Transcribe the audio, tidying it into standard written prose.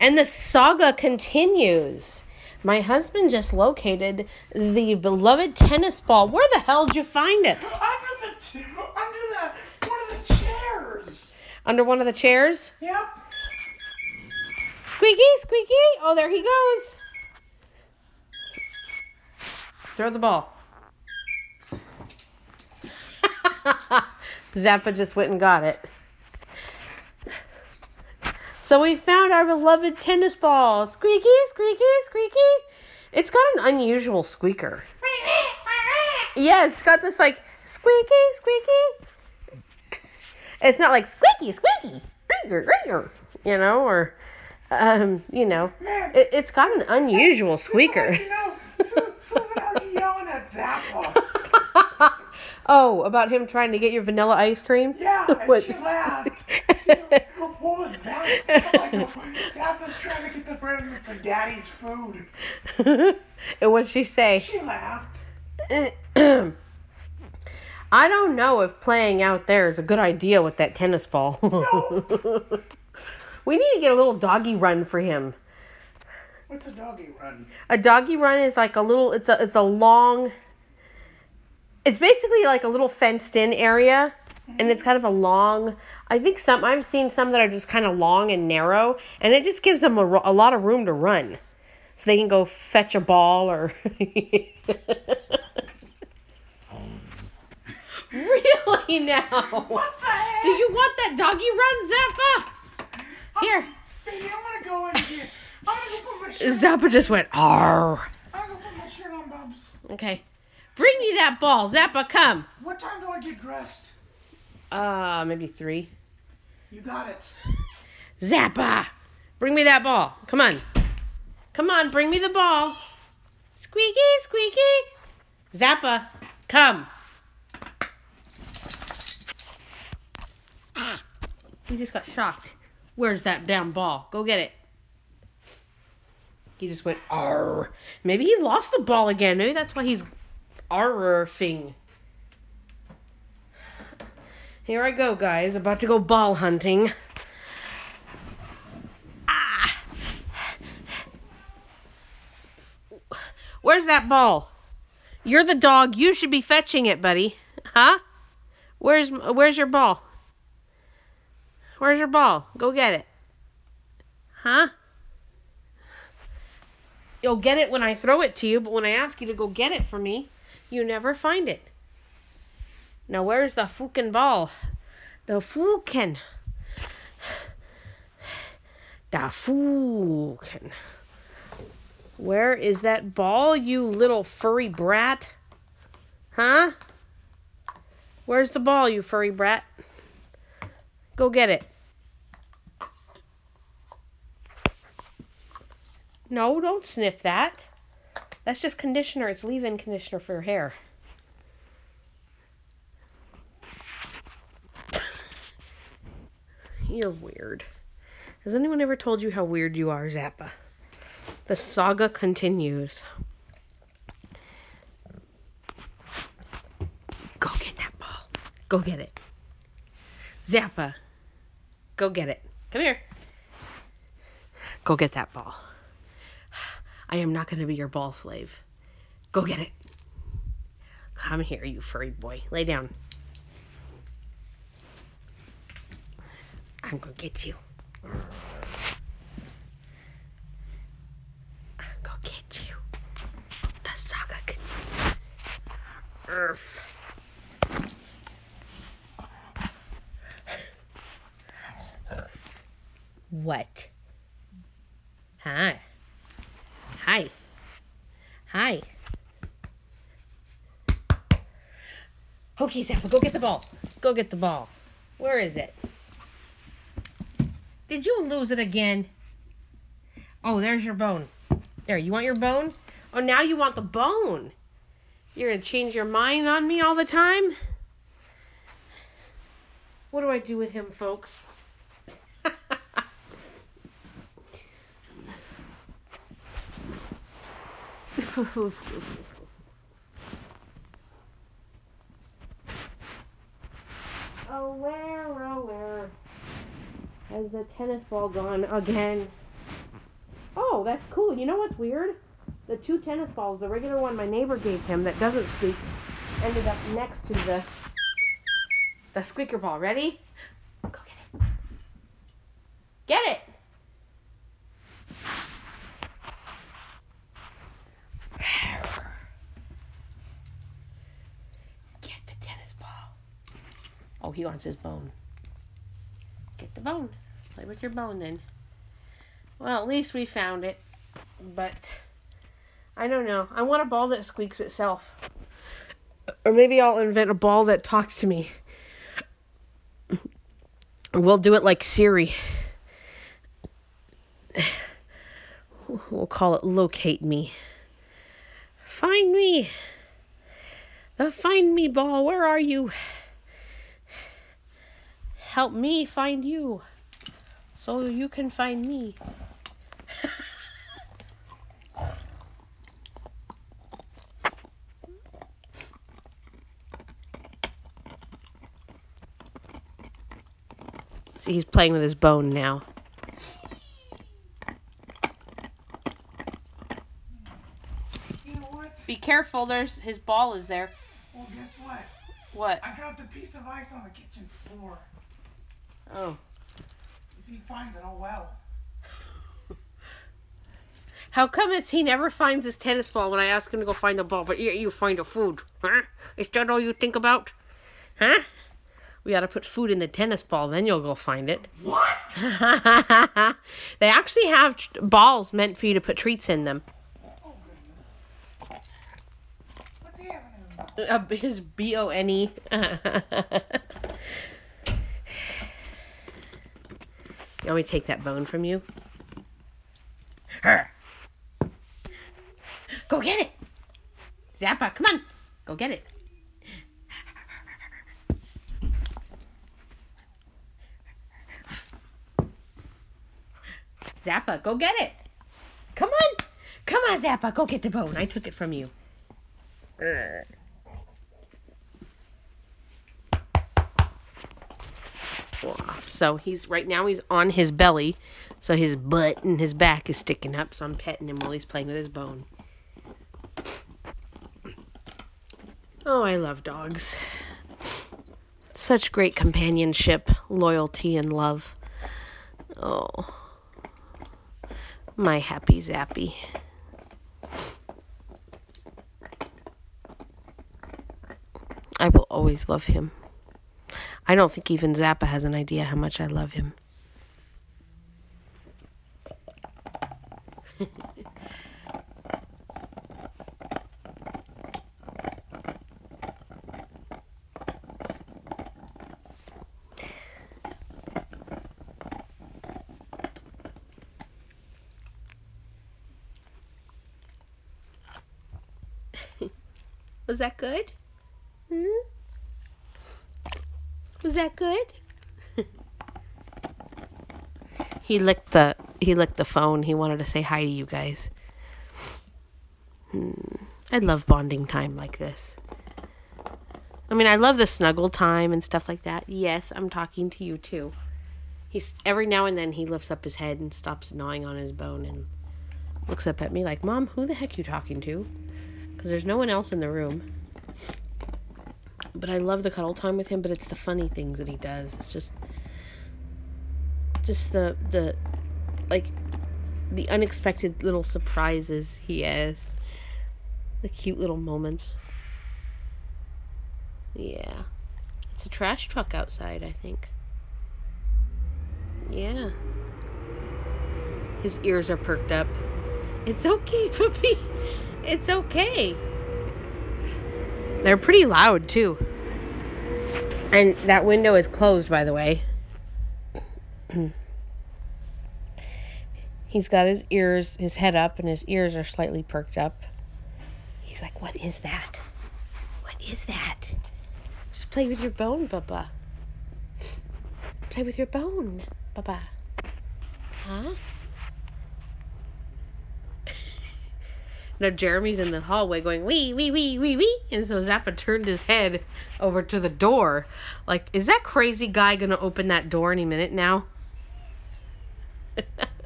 And the saga continues. My husband just located the beloved tennis ball. Where the hell did you find it? Under one of the chairs. Under one of the chairs? Yep. Squeaky, squeaky. Oh, there he goes. Throw the ball. Zappa just went and got it. So we found our beloved tennis ball. Squeaky, squeaky, squeaky. It's got an unusual squeaker. Yeah, it's got this like squeaky, squeaky. It's not like squeaky, squeaky, you know, or it's got an unusual squeaker. Susan already yelling at Zappa. Oh, about him trying to get your vanilla ice cream? Yeah, and she laughed. What was that? Like, Zappa's trying to get the remnants of Daddy's food. And what'd she say? She laughed. I don't know if playing out there is a good idea with that tennis ball. No. We need to get a little doggy run for him. What's a doggy run? A doggy run is like a little, it's a long, it's basically like a little fenced in area. And it's kind of a long, I think I've seen some that are just kind of long and narrow. And it just gives them a lot of room to run. So they can go fetch a ball or... Really now? What the heck? Do you want that doggy run, Zappa? Here. Baby, I'm gonna go in here. I'm gonna go put my shirt Zappa just went, arr. I'm gonna put my shirt on, Bubs. Okay. Bring me that ball. Zappa, come. What time do I get dressed? Maybe 3. You got it. Zappa, bring me that ball. Come on. Come on, bring me the ball. Squeaky, squeaky. Zappa, come. He just got shocked. Where's that damn ball? Go get it. He just went, arr. Maybe he lost the ball again. Maybe that's why he's arrfing. Here I go, guys. About to go ball hunting. Ah! Where's that ball? You're the dog. You should be fetching it, buddy. Huh? Where's your ball? Where's your ball? Go get it. Huh? You'll get it when I throw it to you, but when I ask you to go get it for me, you never find it. Now, where's the fucking ball? The fucking. Where is that ball, you little furry brat? Huh? Where's the ball, you furry brat? Go get it. No, don't sniff that. That's just conditioner. It's leave-in conditioner for your hair. You're weird. Has anyone ever told you how weird you are, Zappa? The saga continues. Go get that ball. Go get it. Zappa. Go get it. Come here. Go get that ball. I am not going to be your ball slave. Go get it. Come here, you furry boy. Lay down. I'm going to get you. I'm going to get you. The saga continues. What? Hi. Hi. Hi. Okay, Zappa, go get the ball. Go get the ball. Where is it? Did you lose it again? Oh, there's your bone. There, you want your bone? Oh, now you want the bone. You're going to change your mind on me all the time? What do I do with him, folks? Oh, where has the tennis ball gone again? Oh, that's cool. You know what's weird? The 2 tennis balls, the regular one my neighbor gave him that doesn't squeak, ended up next to the squeaker ball. Ready? Go get it. Get it! Get the tennis ball. Oh, he wants his bone. Get the bone. Play with your bone then. Well, at least we found it. But I don't know. I want a ball that squeaks itself. Or maybe I'll invent a ball that talks to me. We'll do it like Siri. We'll call it Locate Me. Find me. The Find Me ball. Where are you? Help me find you so you can find me. See, he's playing with his bone now. You know what? Be careful, his ball is there. Well, guess what? What? I dropped a piece of ice on the kitchen floor. Oh. If he finds it, oh well. How come he never finds his tennis ball when I ask him to go find the ball, but you find the food? Huh? Is that all you think about? Huh? We gotta put food in the tennis ball, then you'll go find it. What? They actually have balls meant for you to put treats in them. Oh, goodness. What's he having in his mouth? His B-O-N-E. You want me to take that bone from you? Her. Go get it. Zappa, come on. Go get it. Zappa, go get it. Come on. Come on, Zappa. Go get the bone. I took it from you. So he's on his belly. So his butt and his back is sticking up. So I'm petting him while he's playing with his bone. Oh, I love dogs. Such great companionship, loyalty, and love. Oh. My happy Zappy. I will always love him. I don't think even Zappa has an idea how much I love him. Was that good? Was that good? He licked the phone. He wanted to say hi to you guys. I love bonding time like this. I mean, I love the snuggle time and stuff like that. Yes, I'm talking to you too. He's every now and then he lifts up his head and stops gnawing on his bone and looks up at me like, "Mom, who the heck you talking to?" Because there's no one else in the room. But I love the cuddle time with him, but it's the funny things that he does. It's just the unexpected little surprises he has. The cute little moments. Yeah. It's a trash truck outside, I think. Yeah. His ears are perked up. It's okay, puppy. It's okay. They're pretty loud, too. And that window is closed, by the way. He's got his head up, and his ears are slightly perked up. He's like, "What is that? What is that?" Just play with your bone, Bubba. Play with your bone, Bubba. Huh? Now Jeremy's in the hallway going, wee, wee, wee, wee, wee. And so Zappa turned his head over to the door. Like, is that crazy guy going to open that door any minute now?